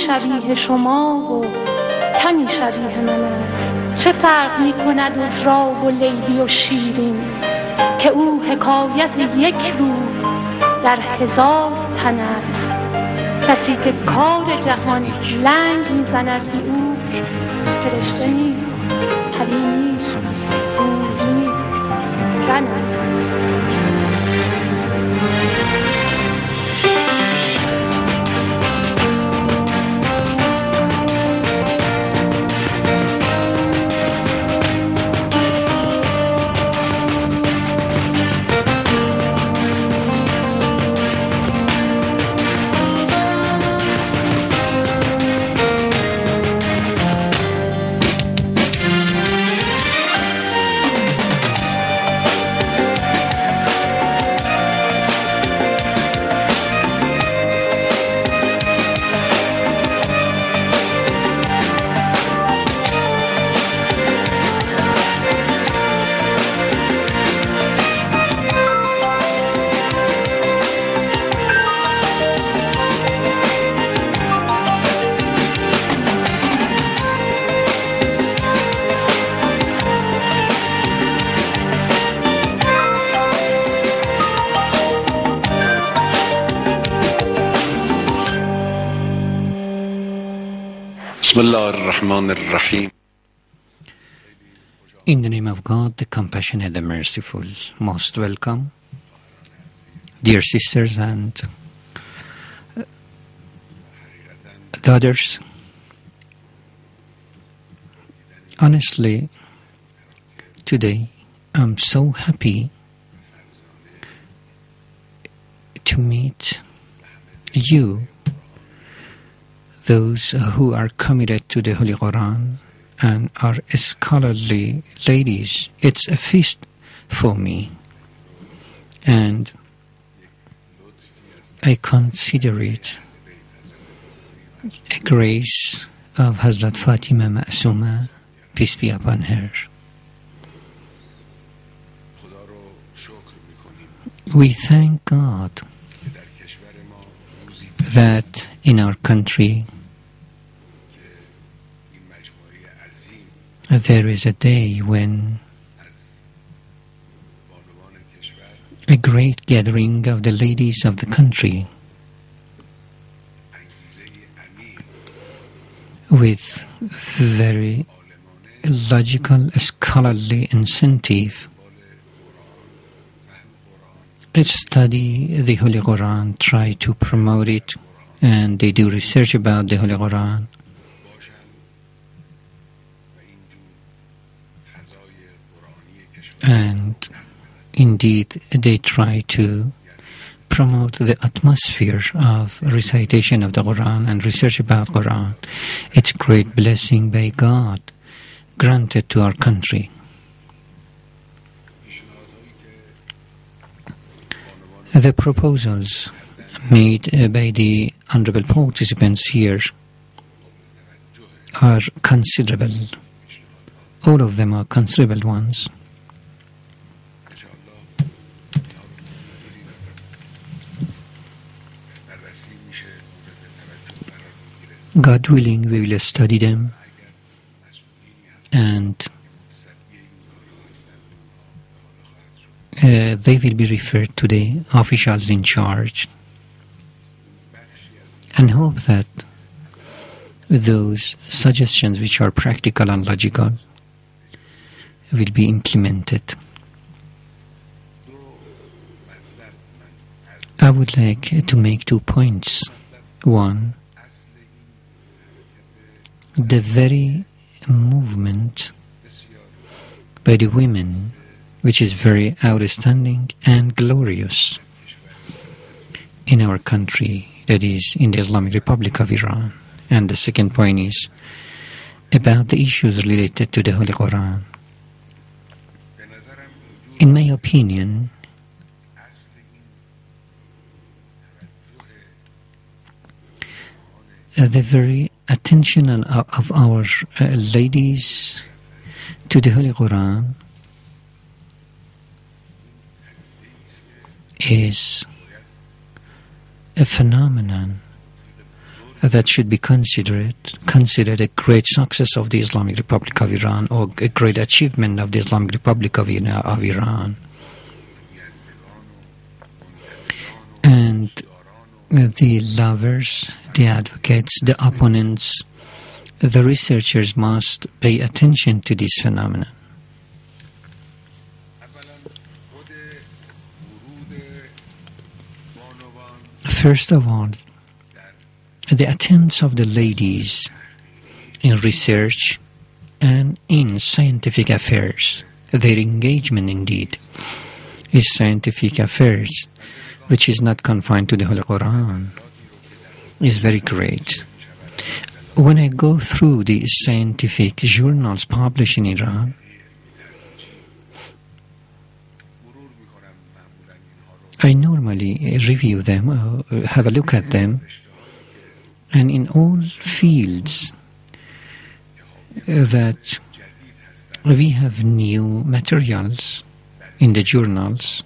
شبیه شما و کمی شبیه من است. چه فرق می کند عذرا و لیلی و شیرین، که او حکایت یک روح در هزار تن است. کسی که کار جهان لنگ می زند بی او، فرشته نیست، پری نیست، روح نیست، زن است. بسم الله الرحمن الرحیم. In the name of God, the compassionate, the merciful, most welcome, dear sisters and daughters. Honestly, today I'm so happy to meet you, those who are committed to the Holy Quran and are scholarly ladies. It's a feast for me, and I consider it a grace of Hazrat Fatima Ma'suma, peace be upon her. We thank God that in our country there is a day when a great gathering of the ladies of the country with very logical, scholarly incentive study the Holy Quran, try to promote it, and they do research about the Holy Quran. And indeed, they try to promote the atmosphere of recitation of the Quran and research about Quran. It's a great blessing by God granted to our country. The proposals made by the honorable participants here are considerable. All of them are considerable ones. God willing, we will study them, and they will be referred to the officials in charge, and hope that those suggestions which are practical and logical will be implemented. I would like to make 2 points. One, the very movement by the women, which is very outstanding and glorious in our country, that is, in the Islamic Republic of Iran. And the second point is about the issues related to the Holy Quran. In my opinion, the very attention of our ladies to the Holy Quran is a phenomenon that should be considered a great success of the Islamic Republic of Iran, or a great achievement of the Islamic Republic of Iran. And the lovers, the advocates, the opponents, the researchers must pay attention to this phenomenon. First of all, the attempts of the ladies in research and in scientific affairs, their engagement indeed is scientific affairs, which is not confined to the Holy Quran, is very great. When I go through the scientific journals published in Iran, I normally review them, have a look at them, and in all fields that we have new materials in the journals,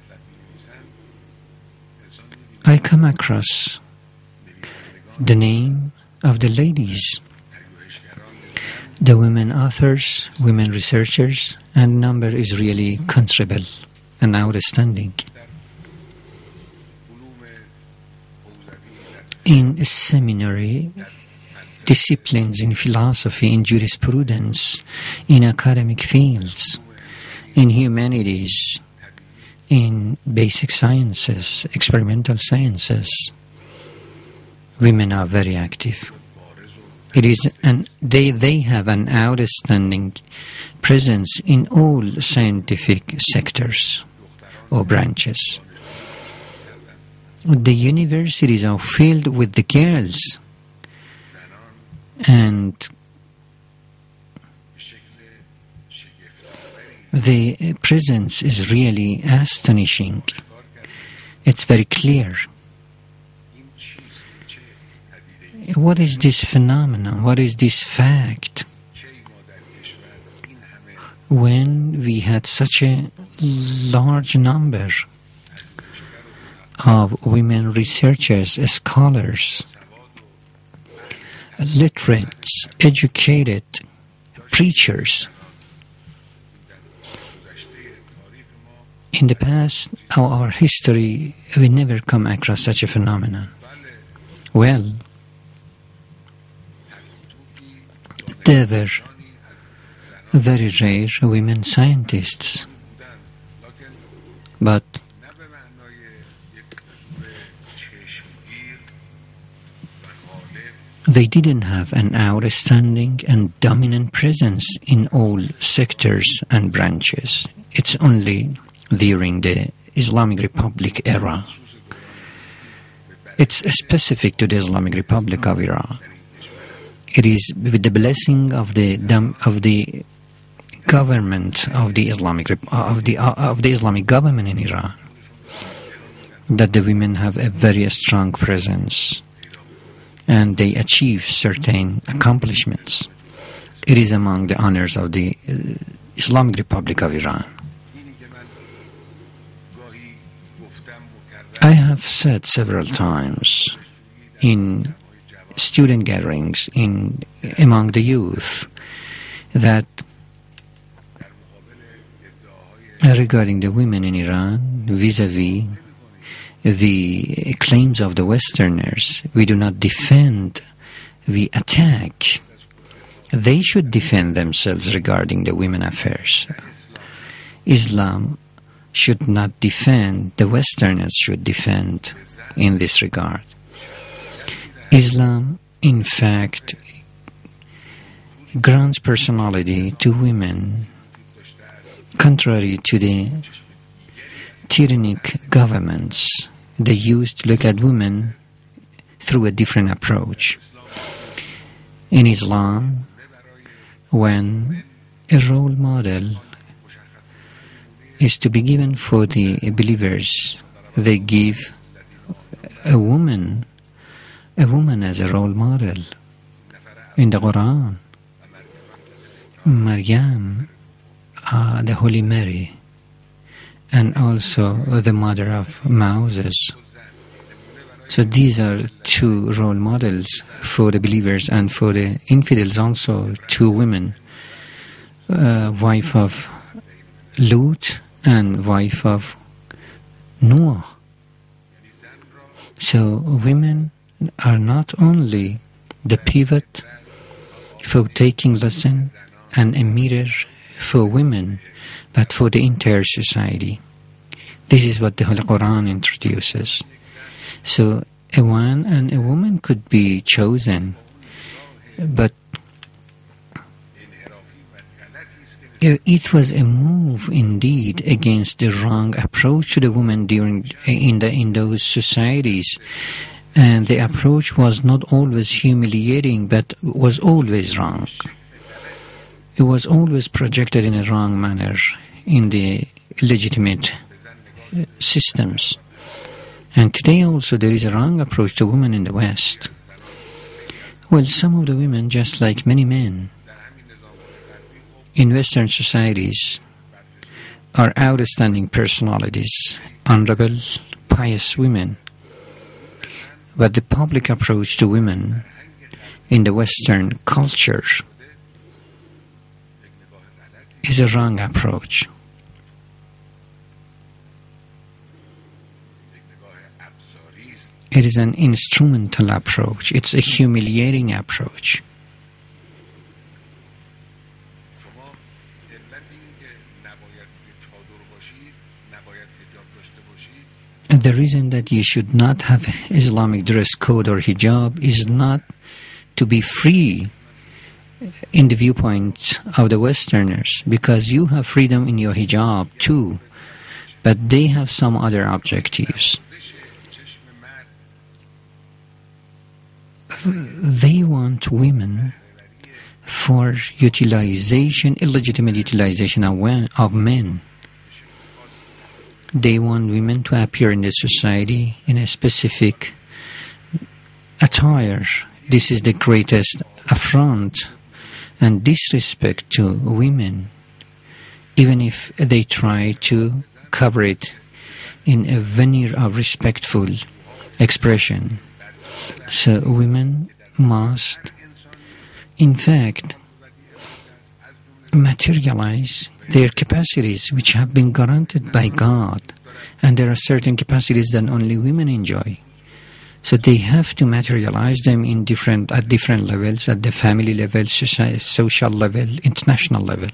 I come across the name of the ladies, the women authors, women researchers, and number is really considerable and outstanding. In seminary disciplines, in philosophy, in jurisprudence, in academic fields, in humanities, in basic sciences, experimental sciences, women are very active. It is, and they have an outstanding presence in all scientific sectors or branches. The universities are filled with the girls, and the presence is really astonishing. It's very clear. What is this phenomenon? What is this fact? When we had such a large number of women researchers, scholars, literates, educated, preachers. In the past, our history, we never come across such a phenomenon. Well, there were very rare women scientists, but they didn't have an outstanding and dominant presence in all sectors and branches. It's only during the Islamic Republic era. It's specific to the Islamic Republic of Iran. It is with the blessing of the government of the Islamic government in Iran that the women have a very strong presence, and they achieve certain accomplishments. It is among the honors of the Islamic Republic of Iran. I have said several times in student gatherings among the youth that regarding the women in Iran, vis-a-vis the claims of the Westerners, we do not defend, we attack. They should defend themselves regarding the women affairs. Islam should not defend, the Westerners should defend in this regard. Islam, in fact, grants personality to women, contrary to the tyrannic governments. They used to look at women through a different approach. In Islam, when a role model is to be given for the believers, they give a woman as a role model. In the Quran, Maryam, the Holy Mary, and also the mother of Moses, So these are two role models for the believers and for the infidels also, two women, wife of Lut and wife of Noah. So women are not only the pivot for taking lesson and a mirror for women, but for the entire society. This is what the Holy Quran introduces. So a man and a woman could be chosen, but it was a move indeed against the wrong approach to the woman in those societies. And the approach was not always humiliating, but was always wrong. It was always projected in a wrong manner in the legitimate systems. And today also there is a wrong approach to women in the West. Well, some of the women, just like many men in Western societies, are outstanding personalities, honorable, pious women. But the public approach to women in the Western culture is a wrong approach. It is an instrumental approach. It's a humiliating approach. And the reason that you should not have Islamic dress code or hijab is not to be free in the viewpoints of the Westerners, because you have freedom in your hijab too, but they have some other objectives. They want women for utilization, illegitimate utilization of men. They want women to appear in the society in a specific attire. This is the greatest affront and disrespect to women, even if they try to cover it in a veneer of respectful expression. So women must, in fact, materialize their capacities which have been granted by God. And there are certain capacities that only women enjoy. So they have to materialize them at different levels, at the family level, social level, international level.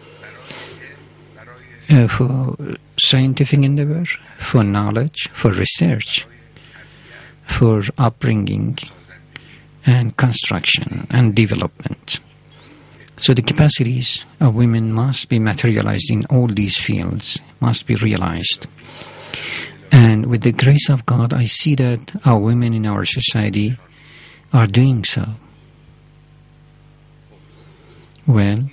For scientific endeavor, for knowledge, for research, for upbringing and construction and development. So the capacities of women must be materialized in all these fields, must be realized. And with the grace of God, I see that our women in our society are doing so. Well,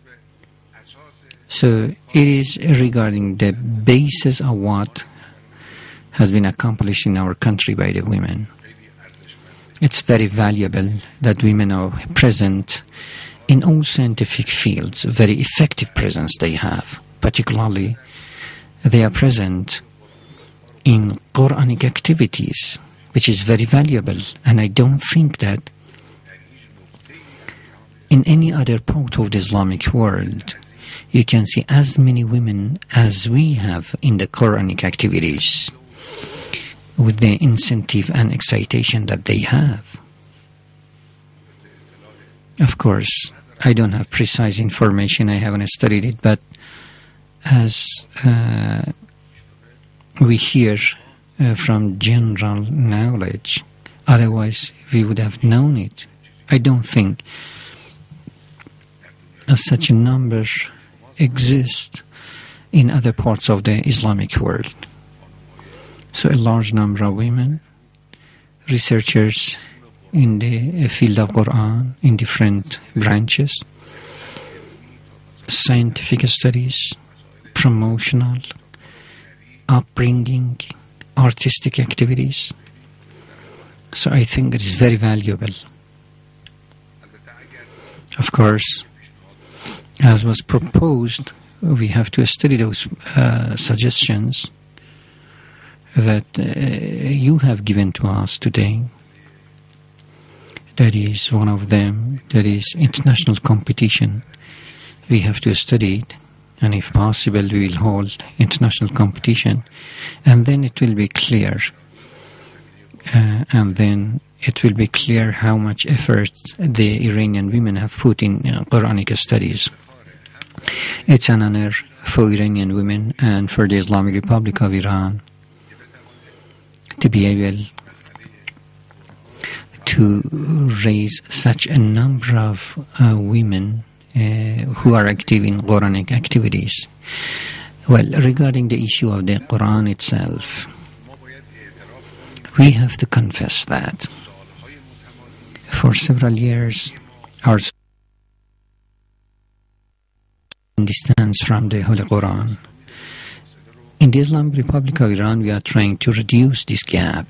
so it is regarding the basis of what has been accomplished in our country by the women. It's very valuable that women are present in all scientific fields, very effective presence they have. Particularly, they are present in Quranic activities, which is very valuable. And I don't think that in any other part of the Islamic world you can see as many women as we have in the Quranic activities, with the incentive and excitation that they have. Of course, I don't have precise information, I haven't studied it, but as we hear from general knowledge, otherwise we would have known it. I don't think such a number exists in other parts of the Islamic world. So a large number of women, researchers in the field of Quran, in different branches, scientific studies, promotional, upbringing, artistic activities. So I think it is very valuable. Of course, as was proposed, we have to study those suggestions that you have given to us today. That is one of them. That is international competition. We have to study it, and if possible, we will hold international competition, and then it will be clear. And then it will be clear how much effort the Iranian women have put in Quranic studies. It's an honor for Iranian women and for the Islamic Republic of Iran to be able to raise such a number of women who are active in Quranic activities. Well, regarding the issue of the Quran itself, we have to confess that for several years our distance from the Holy Quran. In the Islamic Republic of Iran, we are trying to reduce this gap.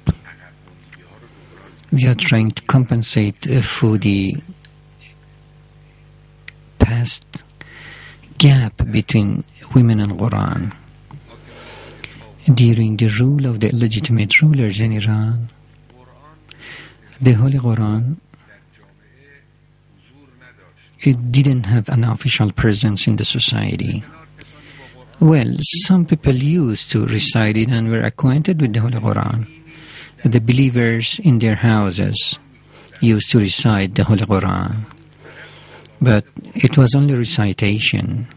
We are trying to compensate for the past gap between women and Quran. During the rule of the illegitimate rulers in Iran, the Holy Quran, it didn't have an official presence in the society. Well, some people used to recite it and were acquainted with the Holy Quran. The believers in their houses used to recite the Holy Quran. But it was only recitation.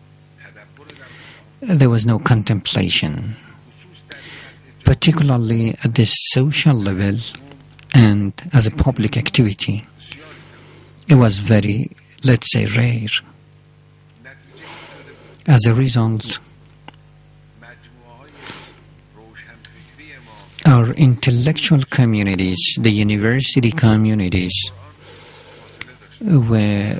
There was no contemplation. Particularly at the social level and as a public activity, it was very, let's say, rare. As a result, our intellectual communities, the university communities, were,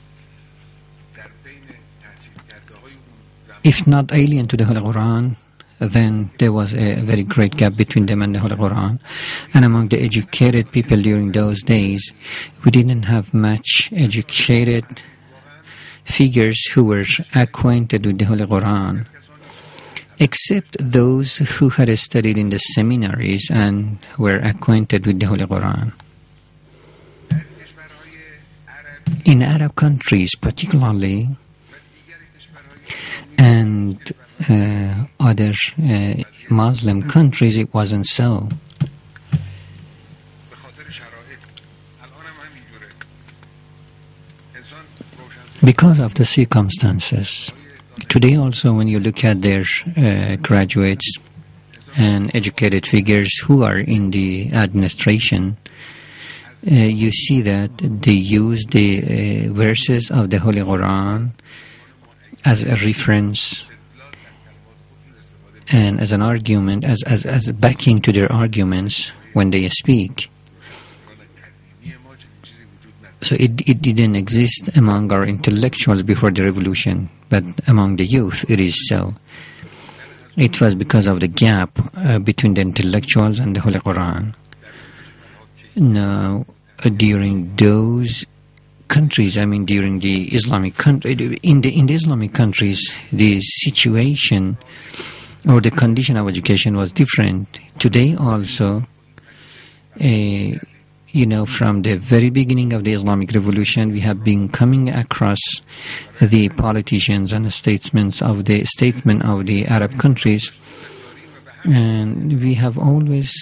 if not alien to the Holy Quran, then there was a very great gap between them and the Holy Quran. And among the educated people during those days, we didn't have much educated figures who were acquainted with the Holy Quran, except those who had studied in the seminaries and were acquainted with the Holy Quran. In Arab countries particularly, and other Muslim countries, it wasn't so. Because of the circumstances. Today also, when you look at their graduates and educated figures who are in the administration, you see that they use the verses of the Holy Quran as a reference and as an argument, as backing to their arguments when they speak. So it didn't exist among our intellectuals before the revolution, but among the youth it is so. It was because of the gap between the intellectuals and the Holy Quran. Now, during those countries, I mean during the Islamic country, in the Islamic countries, the situation or the condition of education was different. Today also, from the very beginning of the Islamic Revolution, we have been coming across the politicians and statesmen of the Arab countries, and we have always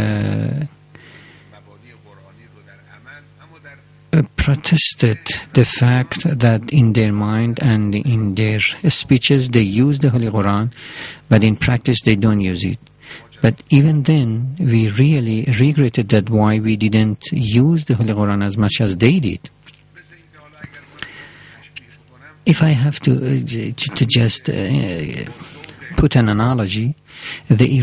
protested the fact that in their mind and in their speeches they use the Holy Quran, but in practice they don't use it. But even then, we really regretted that why we didn't use the Holy Quran as much as they did. If I have to just put an analogy, the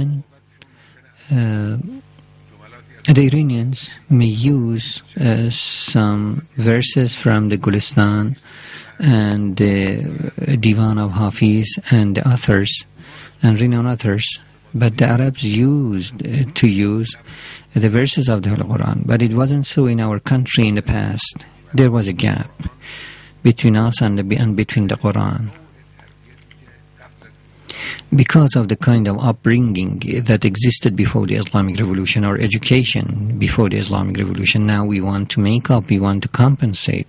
Iranians may use some verses from the Gulistan and the Divan of Hafiz and the authors and renowned authors, but the Arabs used to use the verses of the Holy Quran. But it wasn't so in our country in the past. There was a gap between us and between the Quran. because of the kind of upbringing that existed before the Islamic Revolution, or education before the Islamic Revolution. Now we want to make up, we want to compensate.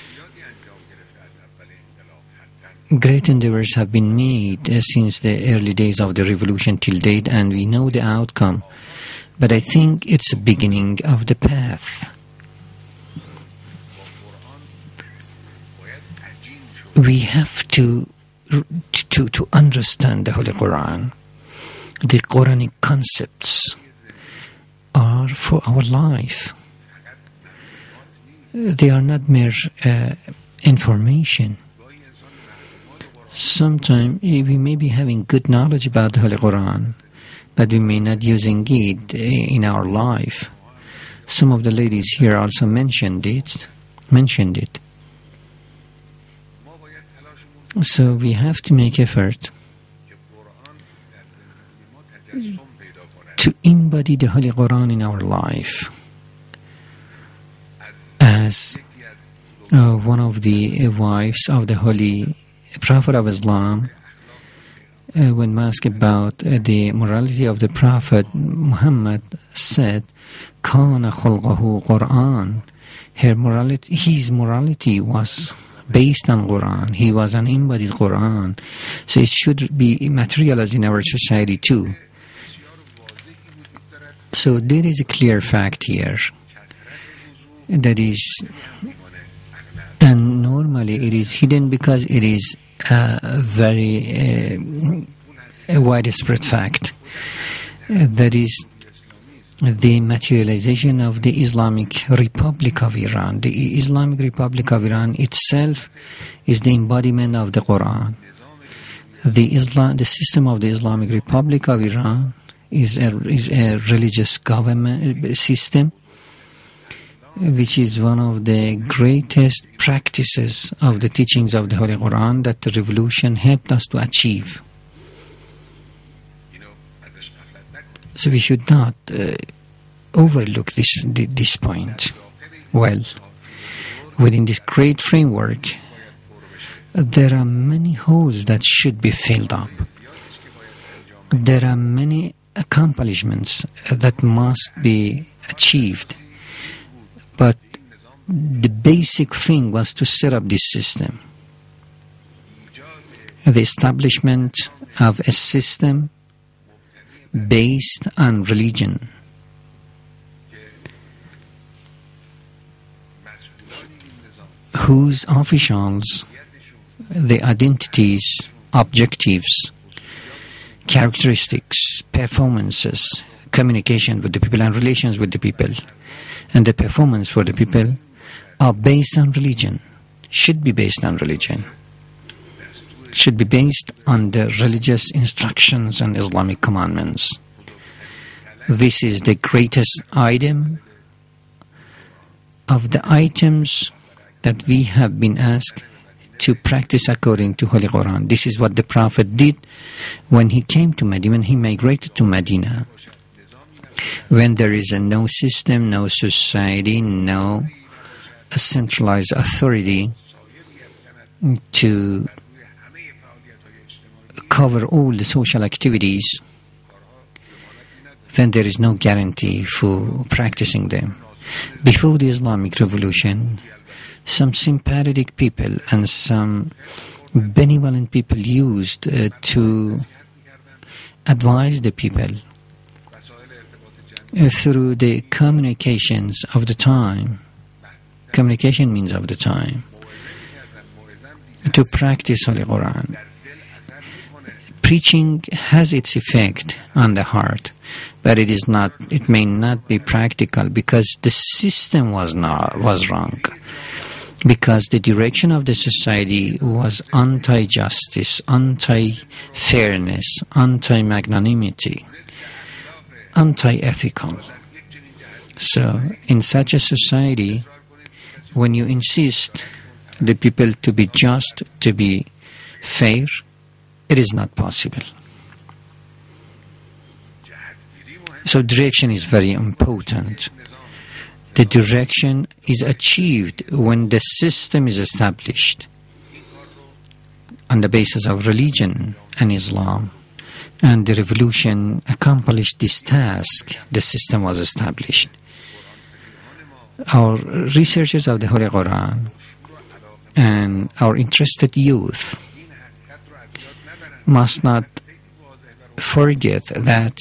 Great endeavors have been made since the early days of the revolution till date, and we know the outcome. But I think it's a beginning of the path. We have to understand the Holy Quran. The Quranic concepts are for our life. They are not mere information. Sometimes we may be having good knowledge about the Holy Quran, but we may not using it in our life. Some of the ladies here also mentioned it. So we have to make effort to embody the Holy Quran in our life. As one of the wives of the Holy Prophet of Islam, when asked about the morality of the Prophet Muhammad, said, "Kana khulquhu Quran." His morality was based on Quran. He was an embodied Quran. So it should be materialized in our society too. So there is a clear fact here. That is, and normally it is hidden because it is a very widespread fact. That is the materialization of the Islamic Republic of Iran. The Islamic Republic of Iran itself is the embodiment of the Quran. The system of the Islamic Republic of Iran is a religious government system, which is one of the greatest practices of the teachings of the Holy Quran that the revolution helped us to achieve. So we should not overlook this point. Well, within this great framework, there are many holes that should be filled up. There are many accomplishments that must be achieved. But the basic thing was to set up this system. The establishment of a system based on religion, whose officials, the identities, objectives, characteristics, performances, communication with the people and relations with the people, and the performance for the people are based on religion, should be based on religion, should be based on the religious instructions and Islamic commandments. This is the greatest item of the items that we have been asked to practice according to Holy Quran. This is what the Prophet did when he came to Medina, when he migrated to Medina. When there is no system, no society, no centralized authority to cover all the social activities, then there is no guarantee for practicing them. Before the Islamic Revolution, some sympathetic people and some benevolent people used to advise the people through the communications of the time, communication means of the time, to practice Holy Quran. Preaching has its effect on the heart, but it may not be practical because the system was wrong, because the direction of the society was anti-justice, anti-fairness, anti-magnanimity, anti-ethical. So in such a society, when you insist the people to be just, to be fair, it is not possible. So direction is very important. The direction is achieved when the system is established on the basis of religion and Islam. and the revolution accomplished this task, the system was established. Our researchers of the Holy Quran and our interested youth must not forget that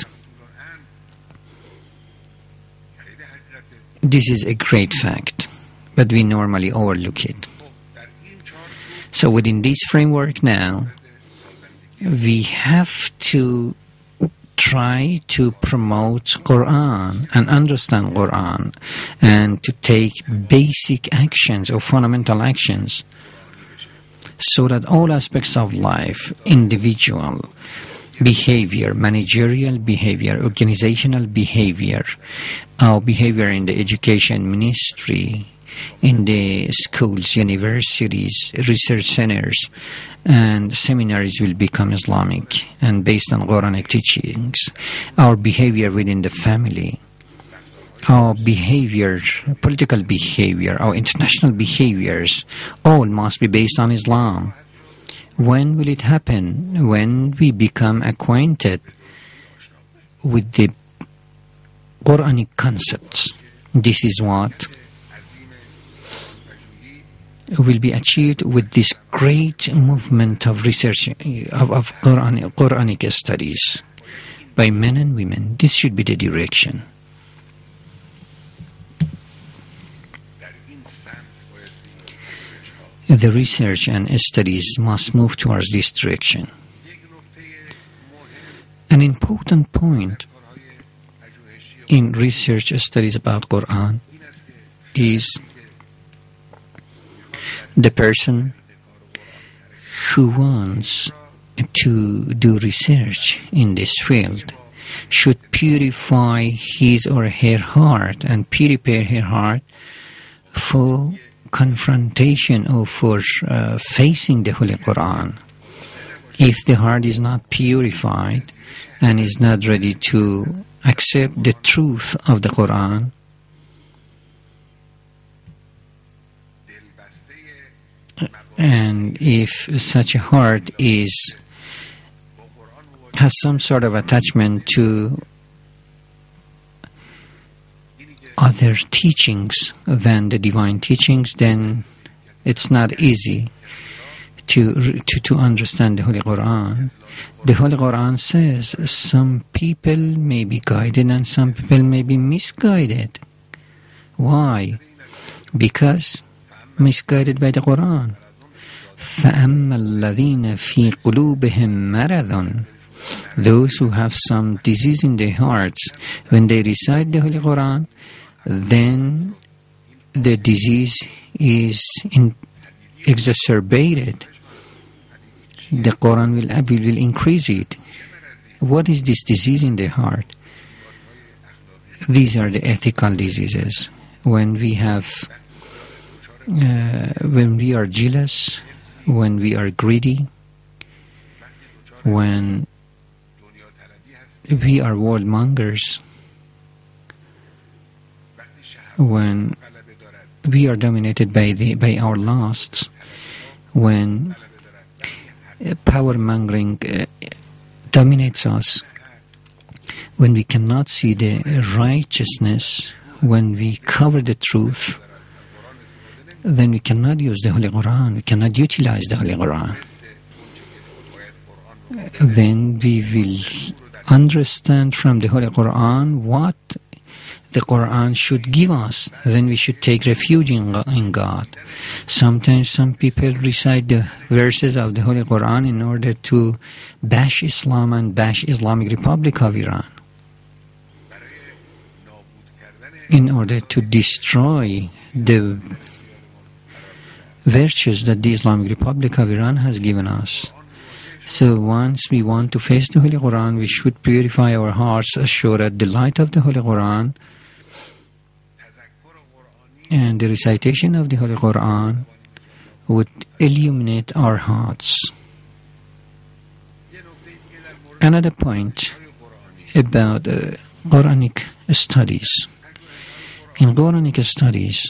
this is a great fact, but we normally overlook it. So within this framework now, we have to try to promote Quran and understand Quran and to take basic actions or fundamental actions so that all aspects of life, individual behavior, managerial behavior, organizational behavior, our behavior in the education ministry, in the schools, universities, research centers, and seminaries will become Islamic and based on Quranic teachings. Our behavior within the family, our behavior, political behavior, our international behaviors, all must be based on Islam. When will it happen? When we become acquainted with the Quranic concepts. This is what will be achieved with this great movement of research of Quranic studies by men and women. This should be the direction. The research and studies must move towards this direction. An important point in research studies about Quran is the person who wants to do research in this field should purify his or her heart and prepare her heart for confrontation or for facing the Holy Quran. If the heart is not purified and is not ready to accept the truth of the Quran, and if such a heart has some sort of attachment to other teachings than the divine teachings, then it's not easy to understand the Holy Quran. The Holy Quran says some people may be guided and some people may be misguided. Why? Because misguided by the Quran. فَأَمَّا الَّذِينَ فِي قُلُوبِهِمْ مَرَضٌ, those who have some disease in their hearts, when they recite the Holy Quran, then the disease is exacerbated. The Quran will increase it. What is this disease in the heart? These are the ethical diseases. When we are jealous, when we are greedy, when we are world mongers, when we are dominated by our lusts, when power mongering dominates us, when we cannot see the righteousness, when we cover the truth, then we cannot use the Holy Quran, we cannot utilize the Holy Quran. Then we will understand from the Holy Quran what the Quran should give us. Then we should take refuge in God. Sometimes some people recite the verses of the Holy Quran in order to bash Islam and bash Islamic Republic of Iran, in order to destroy the virtues that the Islamic Republic of Iran has given us. So once we want to face the Holy Quran, we should purify our hearts, assure that the light of the Holy Quran and the recitation of the Holy Quran would illuminate our hearts. Another point about Quranic studies. In Quranic studies,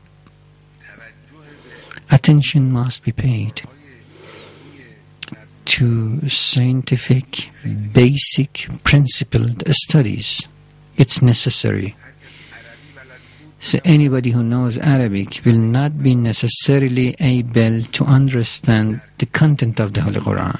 attention must be paid to scientific, basic, principled studies. It's necessary. So anybody who knows Arabic will not be necessarily able to understand the content of the Holy Quran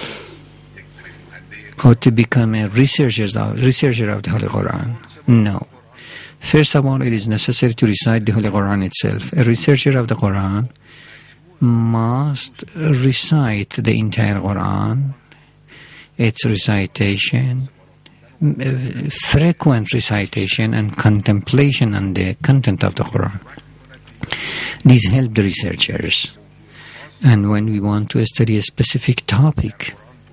or to become a researcher of the Holy Quran. No. First of all, it is necessary to recite the Holy Quran itself. A researcher of the Quran must recite the entire Quran, its recitation, frequent recitation and contemplation on the content of the Quran. These help the researchers. And when we want to study a specific topic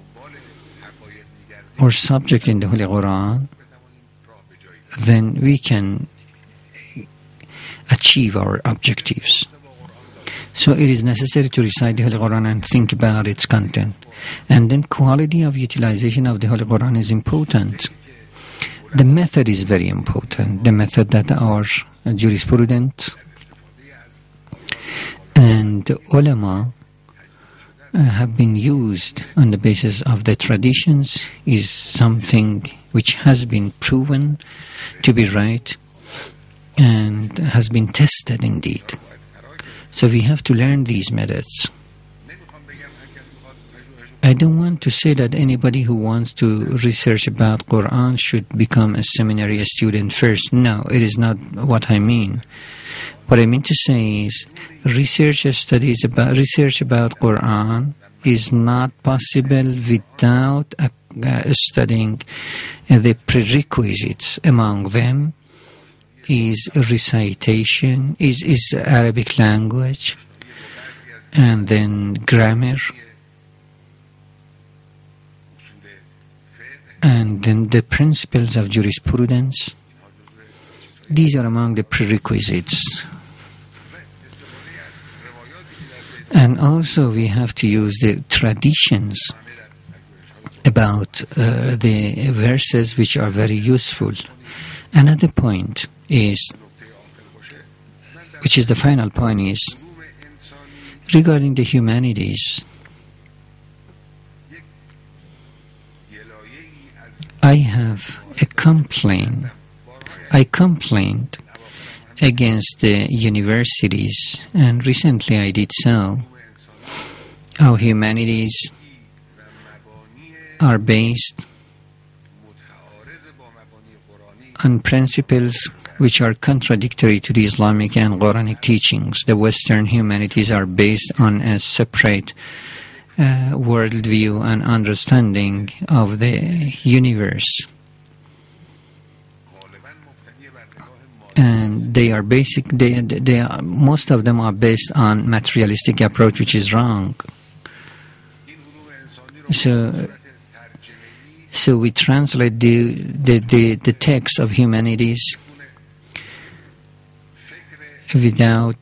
or subject in the Holy Quran, then we can achieve our objectives. So it is necessary to recite the Holy Quran and think about its content. And then quality of utilization of the Holy Quran is important. The method is very important. The method that our jurisprudence and ulama have been used on the basis of the traditions is something which has been proven to be right and has been tested indeed. So we have to learn these methods. I don't want to say that anybody who wants to research about Quran should become a seminary student first. No, it is not what I mean. What I mean to say is research about Quran is not possible without studying the prerequisites. Among them is recitation, is Arabic language, and then grammar, and then the principles of jurisprudence. These are among the prerequisites. And also we have to use the traditions about the verses which are very useful. Another point is, which is the final point, is regarding the humanities. I have a complaint. I complained against the universities, and recently I did so. Our humanities are based on principles which are contradictory to the Islamic and Quranic teachings. The Western humanities are based on a separate worldview and understanding of the universe. And they are most of them are based on materialistic approach, which is wrong. So we translate the text of humanities without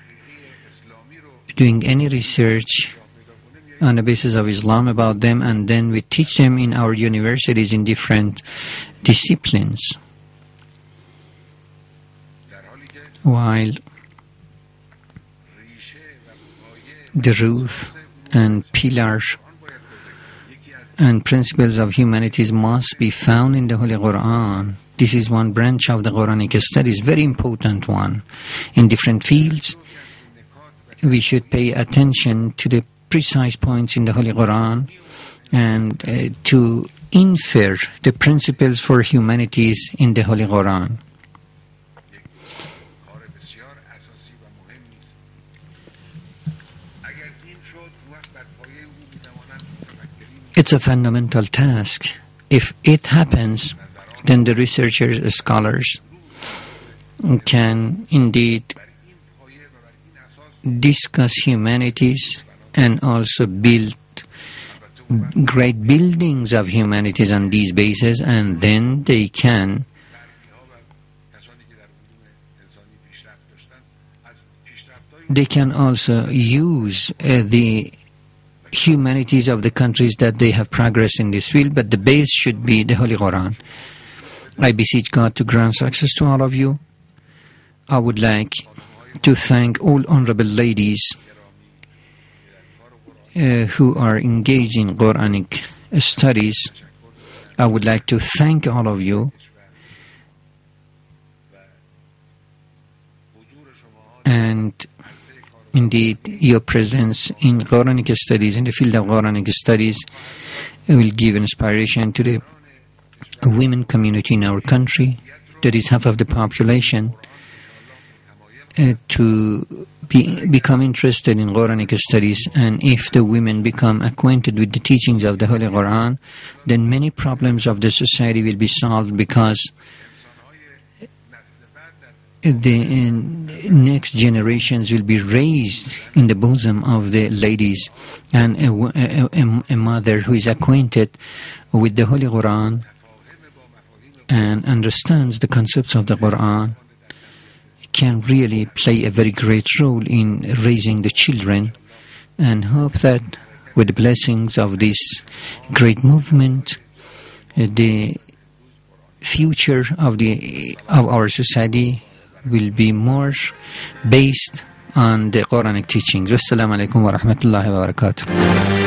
doing any research on the basis of Islam about them, and then we teach them in our universities in different disciplines. While the root and pillars and principles of humanities must be found in the Holy Quran. This is one branch of the Quranic studies, very important one. In different fields, we should pay attention to the precise points in the Holy Quran and to infer the principles for humanities in the Holy Quran. It's a fundamental task. If it happens, then the researchers, scholars can indeed discuss humanities and also build great buildings of humanities on these bases, and then they can also use the humanities of the countries that they have progressed in this field, but the base should be the Holy Quran. I beseech God to grant success to all of you. I would like to thank all honorable ladies who are engaged in Quranic studies. I would like to thank all of you, and indeed your presence in Quranic studies, in the field of Quranic studies, will give inspiration to the women community in our country, that is half of the population, to become interested in Quranic studies. And if the women become acquainted with the teachings of the Holy Quran, then many problems of the society will be solved, because the next generations will be raised in the bosom of the ladies. And a mother who is acquainted with the Holy Quran and understands the concepts of the Quran can really play a very great role in raising the children, and hope that with the blessings of this great movement, the future of our society will be more based on the Quranic teachings. Wassalamu alaikum wa rahmatullahi wa barakatuh.